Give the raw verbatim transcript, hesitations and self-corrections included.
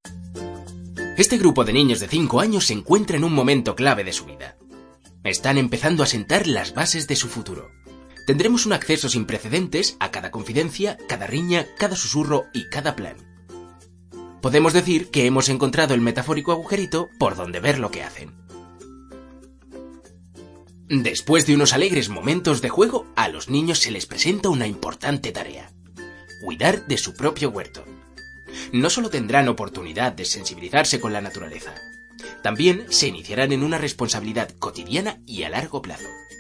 Este grupo de niños de cinco años se encuentra en un momento clave de su vida. Están empezando a sentar las bases de su futuro. Tendremos un acceso sin precedentes a cada confidencia, cada riña, cada susurro y cada plan. Podemos decir que hemos encontrado el metafórico agujerito por donde ver lo que hacen. Después de unos alegres momentos de juego, a los niños se les presenta una importante tarea: cuidar de su propio huerto. No solo tendrán oportunidad de sensibilizarse con la naturaleza, también se iniciarán en una responsabilidad cotidiana y a largo plazo.